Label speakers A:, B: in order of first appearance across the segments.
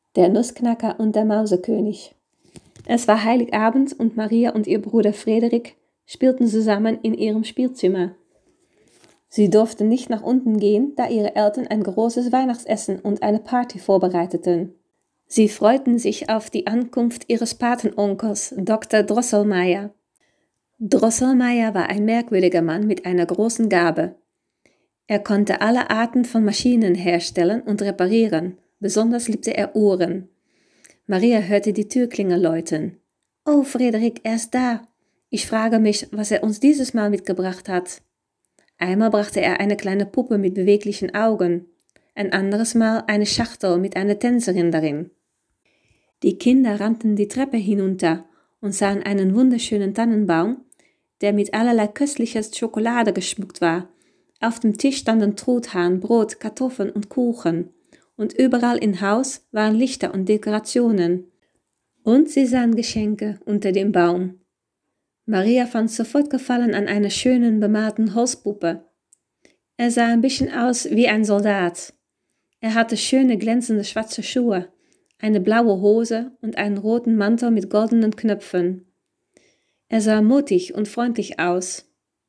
A: Der Nussknacker und der Mausekönig. Es war Heiligabend und Maria und ihr Bruder Frederik spielten zusammen in ihrem Spielzimmer. Sie durften nicht nach unten gehen, da ihre Eltern ein großes Weihnachtsessen und eine Party vorbereiteten. Sie freuten sich auf die Ankunft ihres Patenonkels, Dr. Drosselmeier. Drosselmeier war ein merkwürdiger Mann mit einer großen Gabe. Er konnte alle Arten von Maschinen herstellen und reparieren, besonders liebte er Uhren. Maria hörte die Türklingel läuten. »Oh, Frederik, er ist da. Ich frage mich, was er uns dieses Mal mitgebracht hat.« Einmal brachte er eine kleine Puppe mit beweglichen Augen, ein anderes Mal eine Schachtel mit einer Tänzerin darin. Die Kinder rannten die Treppe hinunter und sahen einen wunderschönen Tannenbaum, der mit allerlei köstlicher Schokolade geschmückt war. Auf dem Tisch standen Truthahn, Brot, Kartoffeln und Kuchen. Und überall im Haus waren Lichter und Dekorationen. Und sie sahen Geschenke unter dem Baum. Maria fand sofort Gefallen an einer schönen, bemalten Holzpuppe. Er sah ein bisschen aus wie ein Soldat. Er hatte schöne, glänzende schwarze Schuhe, eine blaue Hose und einen roten Mantel mit goldenen Knöpfen. Er sah mutig und freundlich aus.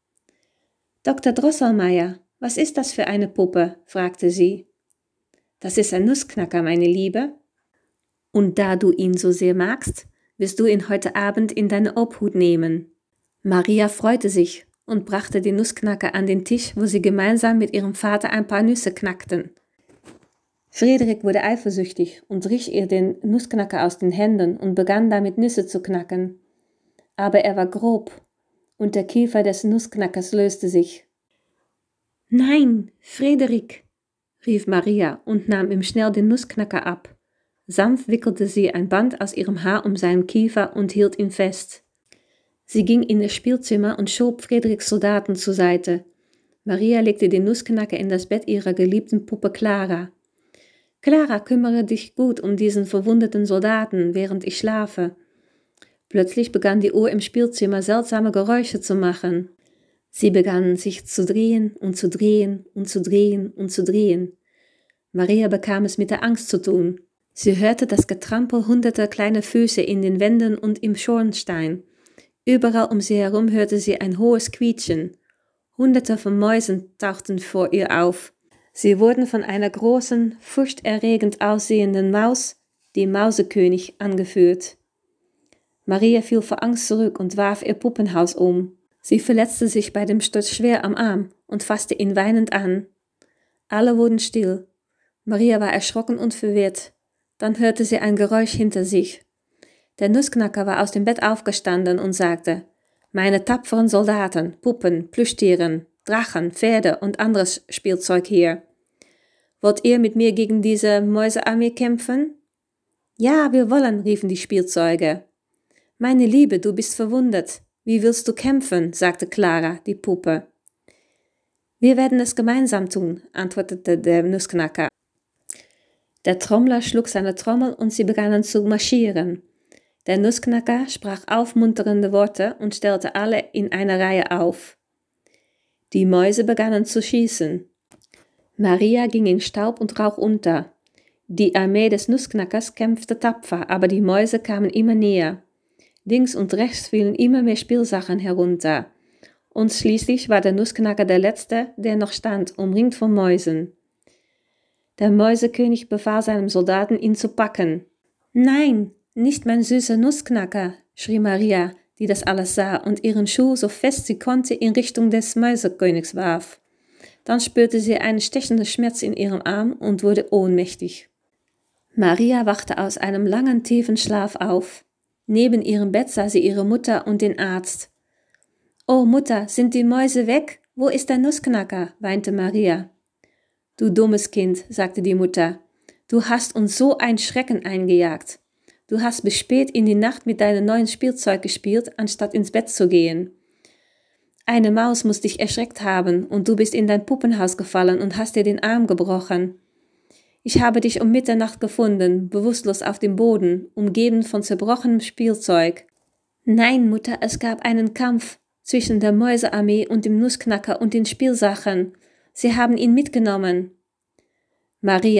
A: »Dr. Drosselmeier, was ist das für eine Puppe?« fragte sie. »Das ist ein Nussknacker, meine Liebe. Und da du ihn so sehr magst, wirst du ihn heute Abend in deine Obhut nehmen.« Maria freute sich und brachte den Nussknacker an den Tisch, wo sie gemeinsam mit ihrem Vater ein paar Nüsse knackten. Frederik wurde eifersüchtig und riss ihr den Nussknacker aus den Händen und begann damit Nüsse zu knacken. Aber er war grob und der Kiefer des Nussknackers löste sich. »Nein, Frederik«, rief Maria und nahm ihm schnell den Nussknacker ab. Sanft wickelte sie ein Band aus ihrem Haar um seinen Kiefer und hielt ihn fest. Sie ging in das Spielzimmer und schob Frederiks Soldaten zur Seite. Maria legte den Nussknacker in das Bett ihrer geliebten Puppe Clara. »Clara, kümmere dich gut um diesen verwundeten Soldaten, während ich schlafe.« Plötzlich begann die Uhr im Spielzimmer seltsame Geräusche zu machen. Sie begannen sich zu drehen und zu drehen und zu drehen und zu drehen. Maria bekam es mit der Angst zu tun. Sie hörte das Getrampel hunderter kleiner Füße in den Wänden und im Schornstein. Überall um sie herum hörte sie ein hohes Quietschen. Hunderte von Mäusen tauchten vor ihr auf. Sie wurden von einer großen, furchterregend aussehenden Maus, dem Mausekönig, angeführt. Maria fiel vor Angst zurück und warf ihr Puppenhaus um. Sie verletzte sich bei dem Sturz schwer am Arm und fasste ihn weinend an. Alle wurden still. Maria war erschrocken und verwirrt. Dann hörte sie ein Geräusch hinter sich. Der Nussknacker war aus dem Bett aufgestanden und sagte: »Meine tapferen Soldaten, Puppen, Plüschtieren, Drachen, Pferde und anderes Spielzeug hier. Wollt ihr mit mir gegen diese Mäusearmee kämpfen?« »Ja, wir wollen«, riefen die Spielzeuge. »Meine Liebe, du bist verwundet. Wie willst du kämpfen?«, sagte Clara, die Puppe. »Wir werden es gemeinsam tun«, antwortete der Nussknacker. Der Trommler schlug seine Trommel und sie begannen zu marschieren. Der Nussknacker sprach aufmunternde Worte und stellte alle in einer Reihe auf. Die Mäuse begannen zu schießen. Maria ging in Staub und Rauch unter. Die Armee des Nussknackers kämpfte tapfer, aber die Mäuse kamen immer näher. Links und rechts fielen immer mehr Spielsachen herunter. Und schließlich war der Nussknacker der Letzte, der noch stand, umringt von Mäusen. Der Mäusekönig befahl seinem Soldaten, ihn zu packen. »Nein, nicht mein süßer Nussknacker«, schrie Maria, die das alles sah und ihren Schuh so fest sie konnte in Richtung des Mäusekönigs warf. Dann spürte sie einen stechenden Schmerz in ihrem Arm und wurde ohnmächtig. Maria wachte aus einem langen, tiefen Schlaf auf. Neben ihrem Bett sah sie ihre Mutter und den Arzt. »Oh Mutter, sind die Mäuse weg? Wo ist der Nussknacker?«, weinte Maria. »Du dummes Kind«, sagte die Mutter, »du hast uns so einen Schrecken eingejagt. Du hast bis spät in die Nacht mit deinem neuen Spielzeug gespielt, anstatt ins Bett zu gehen. Eine Maus muss dich erschreckt haben und du bist in dein Puppenhaus gefallen und hast dir den Arm gebrochen. Ich habe dich um Mitternacht gefunden, bewusstlos auf dem Boden, umgeben von zerbrochenem Spielzeug. Nein, Mutter, es gab einen Kampf zwischen der Mäusearmee und dem Nussknacker und den Spielsachen. Sie haben ihn mitgenommen.« »Maria«,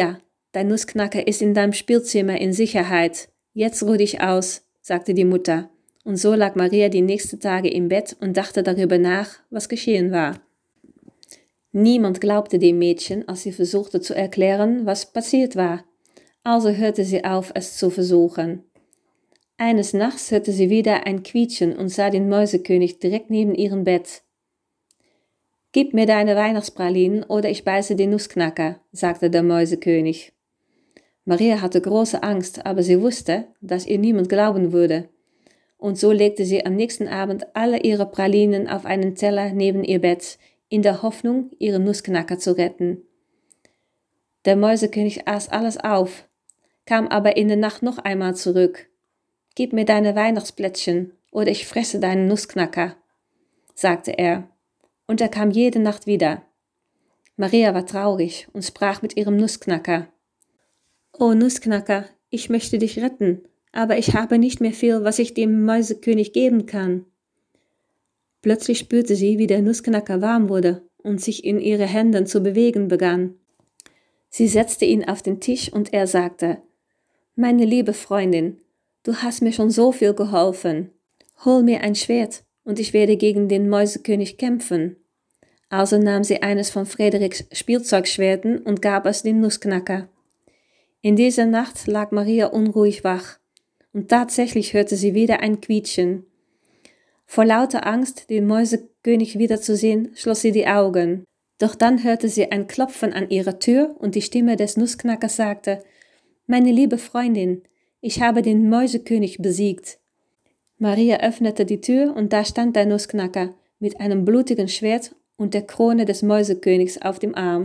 A: dein Nussknacker ist in deinem Spielzimmer in Sicherheit. Jetzt ruh dich aus, sagte die Mutter. Und so lag Maria die nächsten Tage im Bett und dachte darüber nach, was geschehen war. Niemand glaubte dem Mädchen, als sie versuchte zu erklären, was passiert war. Also hörte sie auf, es zu versuchen. Eines Nachts hörte sie wieder ein Quietschen und sah den Mäusekönig direkt neben ihrem Bett. »Gib mir deine Weihnachtspralinen oder ich beiße den Nussknacker«, sagte der Mäusekönig. Maria hatte große Angst, aber sie wusste, dass ihr niemand glauben würde. Und so legte sie am nächsten Abend alle ihre Pralinen auf einen Teller neben ihr Bett, in der Hoffnung, ihren Nussknacker zu retten. Der Mäusekönig aß alles auf, kam aber in der Nacht noch einmal zurück. »Gib mir deine Weihnachtsplätzchen, oder ich fresse deinen Nussknacker«, sagte er, und er kam jede Nacht wieder. Maria war traurig und sprach mit ihrem Nussknacker. »O Nussknacker, ich möchte dich retten, aber ich habe nicht mehr viel, was ich dem Mäusekönig geben kann.« Plötzlich spürte sie, wie der Nussknacker warm wurde und sich in ihre Händen zu bewegen begann. Sie setzte ihn auf den Tisch und er sagte, »Meine liebe Freundin, du hast mir schon so viel geholfen. Hol mir ein Schwert und ich werde gegen den Mäusekönig kämpfen.« Also nahm sie eines von Frederiks Spielzeugschwerten und gab es dem Nussknacker. In dieser Nacht lag Maria unruhig wach und tatsächlich hörte sie wieder ein Quietschen. Vor lauter Angst, den Mäusekönig wiederzusehen, schloss sie die Augen. Doch dann hörte sie ein Klopfen an ihrer Tür und die Stimme des Nussknackers sagte, »Meine liebe Freundin, ich habe den Mäusekönig besiegt.« Maria öffnete die Tür und da stand der Nussknacker mit einem blutigen Schwert und der Krone des Mäusekönigs auf dem Arm.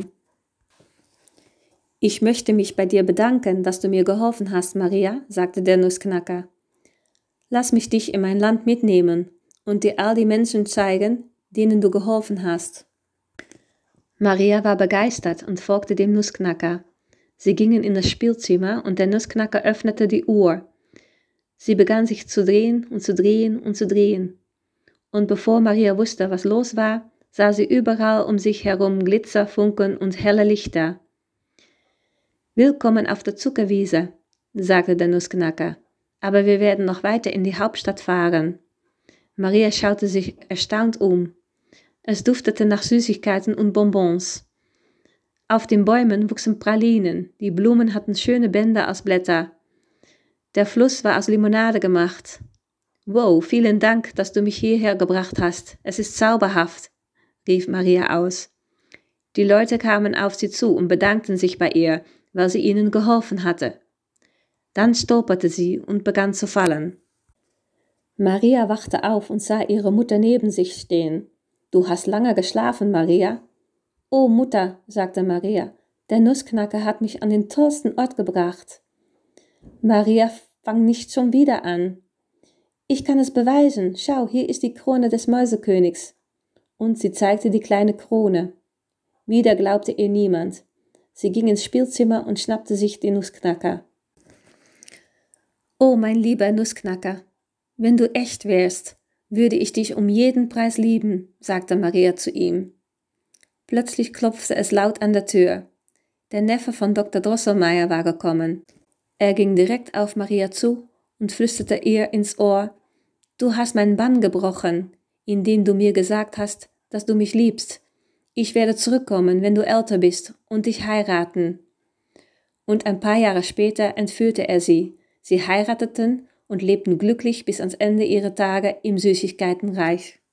A: »Ich möchte mich bei dir bedanken, dass du mir geholfen hast, Maria«, sagte der Nussknacker. »Lass mich dich in mein Land mitnehmen und dir all die Menschen zeigen, denen du geholfen hast.« Maria war begeistert und folgte dem Nussknacker. Sie gingen in das Spielzimmer und der Nussknacker öffnete die Uhr. Sie begann sich zu drehen und zu drehen und zu drehen. Und bevor Maria wusste, was los war, sah sie überall um sich herum Glitzer, Funken und helle Lichter. »Willkommen auf der Zuckerwiese«, sagte der Nussknacker, »aber wir werden noch weiter in die Hauptstadt fahren.« Maria schaute sich erstaunt um. Es duftete nach Süßigkeiten und Bonbons. Auf den Bäumen wuchsen Pralinen, die Blumen hatten schöne Bänder aus Blätter. Der Fluss war aus Limonade gemacht. »Wow, vielen Dank, dass du mich hierher gebracht hast. Es ist zauberhaft«, rief Maria aus. Die Leute kamen auf sie zu und bedankten sich bei ihr, weil sie ihnen geholfen hatte. Dann stolperte sie und begann zu fallen. Maria wachte auf und sah ihre Mutter neben sich stehen. »Du hast lange geschlafen, Maria?« »Oh, Mutter«, sagte Maria, »der Nussknacker hat mich an den tollsten Ort gebracht.« »Maria, fang nicht schon wieder an. Ich kann es beweisen. Schau, hier ist die Krone des Mäusekönigs.« Und sie zeigte die kleine Krone. Wieder glaubte ihr niemand. Sie ging ins Spielzimmer und schnappte sich den Nussknacker. »Oh, mein lieber Nussknacker, wenn du echt wärst, würde ich dich um jeden Preis lieben«, sagte Maria zu ihm. Plötzlich klopfte es laut an der Tür. Der Neffe von Dr. Drosselmeier war gekommen. Er ging direkt auf Maria zu und flüsterte ihr ins Ohr, »Du hast meinen Bann gebrochen, indem du mir gesagt hast, dass du mich liebst. Ich werde zurückkommen, wenn du älter bist, und dich heiraten.« Und ein paar Jahre später entführte er sie. Sie heirateten und lebten glücklich bis ans Ende ihrer Tage im Süßigkeitenreich.